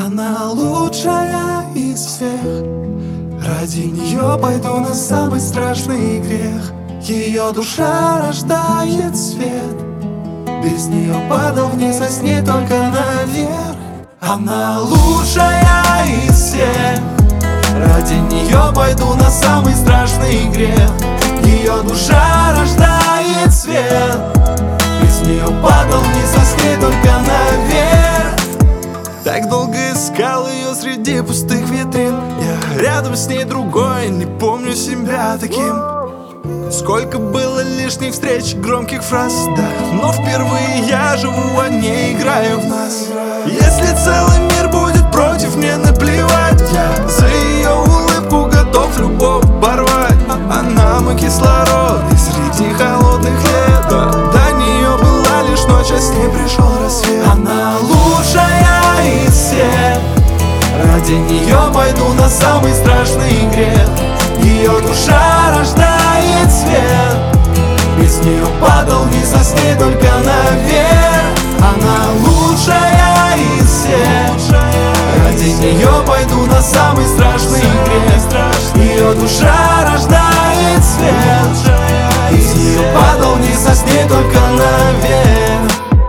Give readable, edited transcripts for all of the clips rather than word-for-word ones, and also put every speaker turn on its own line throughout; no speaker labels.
Она лучшая из всех. Ради нее пойду на самый страшный грех. Ее душа рождает свет. Без нее падал вниз, а с ней только наверх. Она лучшая из всех. Ради нее пойду на самый страшный грех. Ее душа рождает свет. Без нее падал вниз, а с ней только наверх. Так долго искал ее среди пустых витрин. Я рядом с ней другой, не помню себя таким. Сколько было лишних встреч, громких фраз, да. Но впервые я живу, а не играю в нас. Если целый мир будет против, мне наплевать. Я за ее улыбку готов любовь порвать. Она мой кислород, и среди холодных лет до нее была лишь ночь, а с ней пришел рассвет. Она лучшая из всех. Ради нее пойду на самый страшный грех. Ее душа рождает свет. Без нее падал вниз, а с ней только наверх. Она лучшая из всех. Ради нее пойду на самый страшный грех. Ее душа рождает свет. Без нее падал вниз, а с ней только наверх.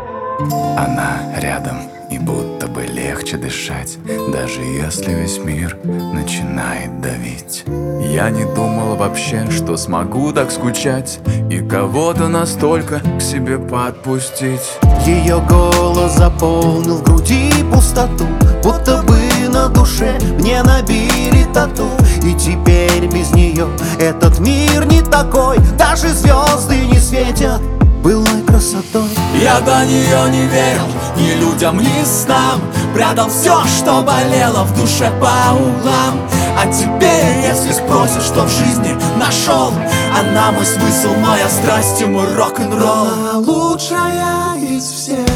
Она рядом, и будто бы легче дышать, даже если весь мир начинает давить. Я не думал вообще, что смогу так скучать и кого-то настолько к себе подпустить.
Ее голос заполнил в груди пустоту, будто бы на душе мне набили тату. И теперь без нее этот мир не такой, даже звезды не светят былой красотой.
Я до нее не верил ни людям, ни снам. Прятал все, что болело в душе по углам. А теперь, если спросишь, что в жизни нашел, она мой смысл, моя страсть и мой рок-н-ролл. Она лучшая из всех.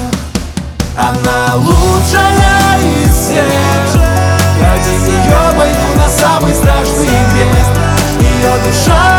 Она лучшая из всех. Ради нее пойду на самый страшный грех. Ее душа